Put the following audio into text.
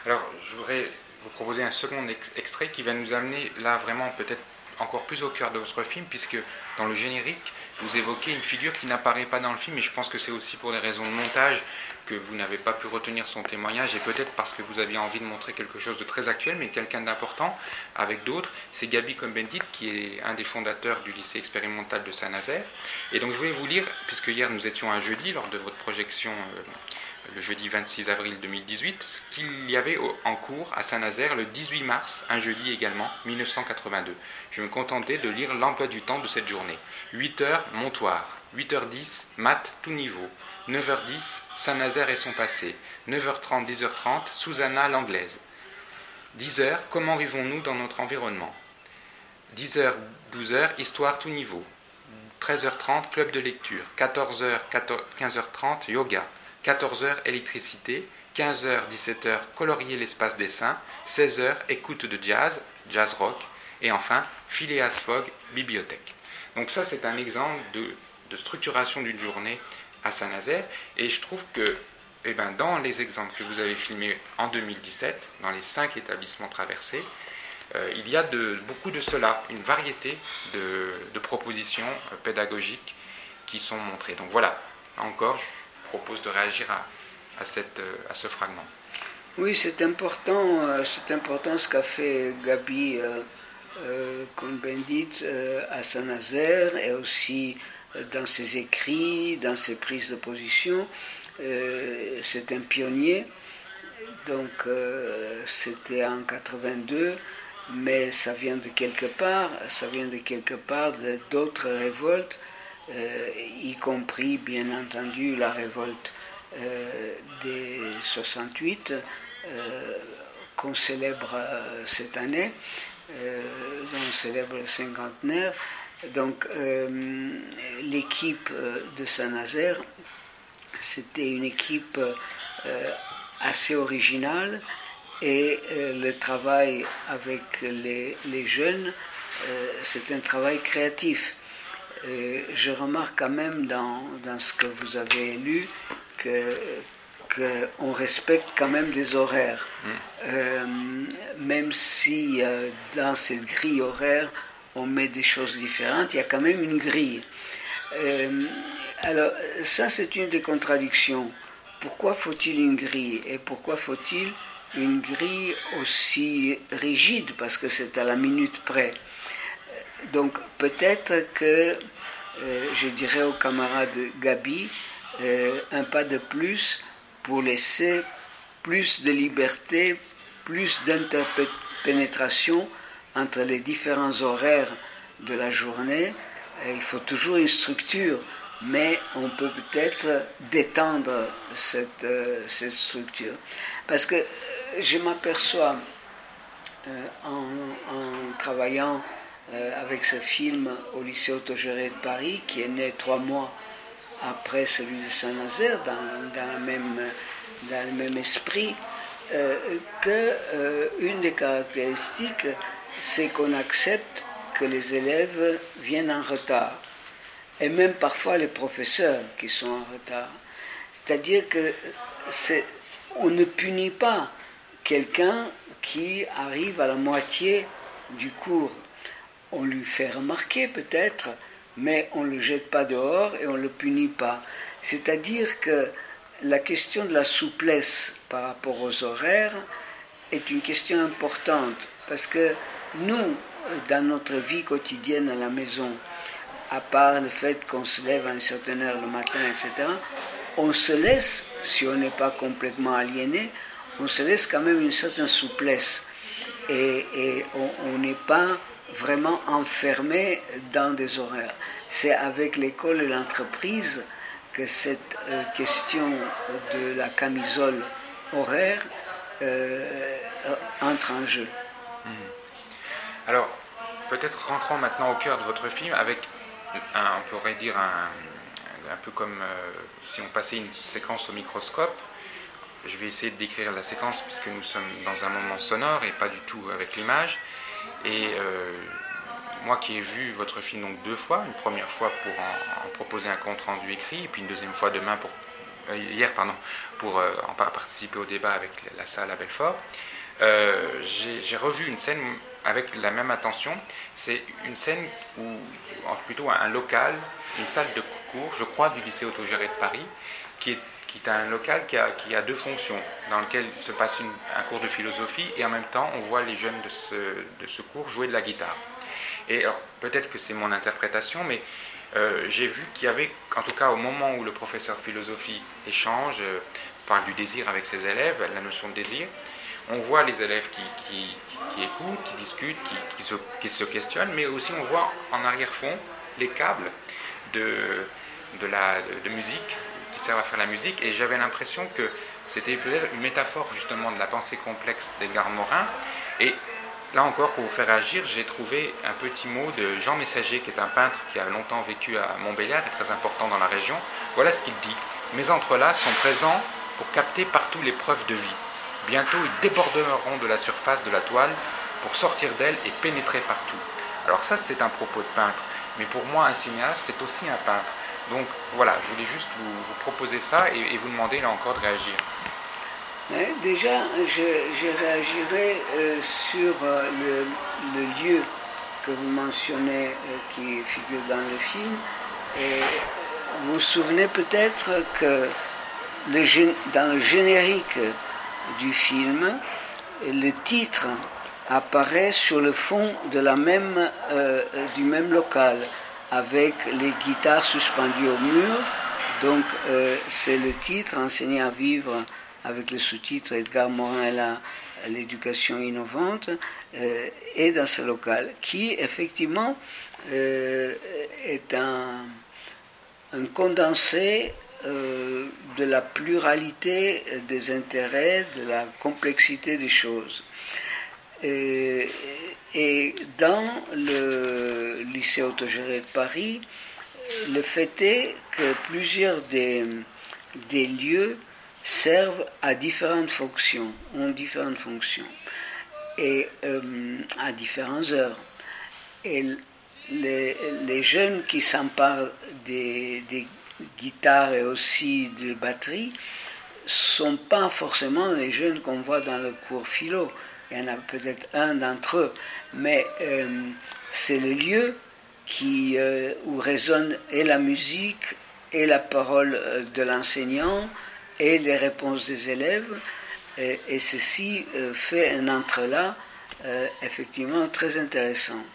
Alors, je voudrais vous proposer un second extrait qui va nous amener là vraiment peut-être encore plus au cœur de votre film, puisque dans le générique, vous évoquez une figure qui n'apparaît pas dans le film, et je pense que c'est aussi pour des raisons de montage que vous n'avez pas pu retenir son témoignage, et peut-être parce que vous aviez envie de montrer quelque chose de très actuel, mais quelqu'un d'important avec d'autres. C'est Gabi Cohn-Bendit, qui est un des fondateurs du lycée expérimental de Saint-Nazaire. Et donc je voulais vous lire, puisque hier nous étions un jeudi, lors de votre projection le jeudi 26 avril 2018, ce qu'il y avait en cours à Saint-Nazaire le 18 mars, un jeudi également, 1982. Je me contentais de lire l'emploi du temps de cette journée. 8h, Montoire. 8h10, maths, tout niveau. 9h10, Saint-Nazaire et son passé. 9h30, 10h30, Susanna l'anglaise. 10h, comment vivons-nous dans notre environnement. 10h, 12h, histoire tout niveau. 13h30, club de lecture. 14h, 15h30, yoga. 14h, électricité. 15h, 17h, colorier l'espace dessin. 16h, écoute de jazz, jazz rock. Et enfin, Phileas Fogg, bibliothèque. Donc ça, c'est un exemple de structuration d'une journée à Saint-Nazaire. Et je trouve que dans les exemples que vous avez filmés en 2017, dans les 5 établissements traversés, il y a beaucoup de cela, une variété de propositions pédagogiques qui sont montrées. Donc voilà, encore, je propose de réagir à ce fragment. Oui, c'est important ce qu'a fait Gabi Cohn-Bendit à Saint-Nazaire, et aussi dans ses écrits, dans ses prises de position. C'est un pionnier, donc c'était en 82, mais ça vient de quelque part, d'autres révoltes, y compris bien entendu la révolte des 68 qu'on célèbre cette année, dont on célèbre le cinquantenaire. Donc l'équipe de Saint-Nazaire, c'était une équipe assez originale, et le travail avec les jeunes, c'est un travail créatif. Je remarque quand même dans ce que vous avez lu qu'on respecte quand même des horaires, même si dans cette grille horaire on met des choses différentes, il y a quand même une grille. Alors ça, c'est une des contradictions. Pourquoi faut-il une grille, et pourquoi faut-il une grille aussi rigide, parce que c'est à la minute près. Donc peut-être que je dirais aux camarades Gabi un pas de plus pour laisser plus de liberté, plus d'interpénétration entre les différents horaires de la journée. Il faut toujours une structure, mais on peut peut-être détendre cette structure. Parce que je m'aperçois en travaillant avec ce film au lycée autogéré de Paris, qui est né 3 mois après celui de Saint-Nazaire, dans le même esprit, qu'une des caractéristiques, c'est qu'on accepte que les élèves viennent en retard, et même parfois les professeurs qui sont en retard. C'est-à-dire que on ne punit pas quelqu'un qui arrive à la moitié du cours. On lui fait remarquer peut-être, mais on ne le jette pas dehors et on ne le punit pas. C'est-à-dire que la question de la souplesse par rapport aux horaires est une question importante, parce que nous, dans notre vie quotidienne à la maison, à part le fait qu'on se lève à une certaine heure le matin, etc., on se laisse, si on n'est pas complètement aliéné, on se laisse quand même une certaine souplesse, et on n'est pas vraiment enfermé dans des horaires. C'est avec l'école et l'entreprise que cette question de la camisole horaire entre en jeu. Alors, peut-être rentrons maintenant au cœur de votre film avec, on pourrait dire, un peu comme si on passait une séquence au microscope. Je vais essayer de décrire la séquence puisque nous sommes dans un moment sonore et pas du tout avec l'image. Et moi qui ai vu votre film donc 2 fois, une première fois pour en proposer un compte rendu écrit, et puis une deuxième fois demain pour hier, pour participer au débat avec la salle à Belfort. J'ai revu une scène avec la même attention. C'est une scène plutôt un local, une salle de cours, je crois, du lycée autogéré de Paris, qui est un local qui a deux fonctions, dans lequel se passe un cours de philosophie, et en même temps on voit les jeunes de ce cours jouer de la guitare. Et alors, peut-être que c'est mon interprétation, mais j'ai vu qu'il y avait, en tout cas au moment où le professeur de philosophie échange, parle du désir avec ses élèves, la notion de désir, on voit les élèves qui écoutent, qui discutent, qui se questionnent, mais aussi on voit en arrière-fond les câbles de musique qui servent à faire la musique, et j'avais l'impression que c'était peut-être une métaphore justement de la pensée complexe d'Edgar Morin. Et là encore, pour vous faire agir, j'ai trouvé un petit mot de Jean Messager, qui est un peintre qui a longtemps vécu à Montbéliard et très important dans la région. Voilà ce qu'il dit: mes entrelacs sont présents pour capter partout les preuves de vie. Bientôt, ils déborderont de la surface de la toile pour sortir d'elle et pénétrer partout. Alors ça, c'est un propos de peintre. Mais pour moi, un cinéaste, c'est aussi un peintre. Donc voilà, je voulais juste vous proposer ça et vous demander là encore de réagir. Déjà, je réagirai sur le lieu que vous mentionnez qui figure dans le film. Et vous vous souvenez peut-être que dans le générique du film, le titre apparaît sur le fond de du même local, avec les guitares suspendues au mur. Donc c'est le titre Enseigner à vivre, avec le sous-titre Edgar Morin et l'éducation innovante, et dans ce local, qui effectivement est un condensé de la pluralité des intérêts, de la complexité des choses. Et dans le lycée autogéré de Paris, le fait est que plusieurs des lieux servent à différentes fonctions, ont différentes fonctions, et à différentes heures. Et les jeunes qui s'emparent des guitares et aussi de batterie sont pas forcément les jeunes qu'on voit dans le cours philo. Il y en a peut-être un d'entre eux, mais c'est le lieu où résonne et la musique et la parole de l'enseignant et les réponses des élèves, et ceci fait un entrelac effectivement très intéressant.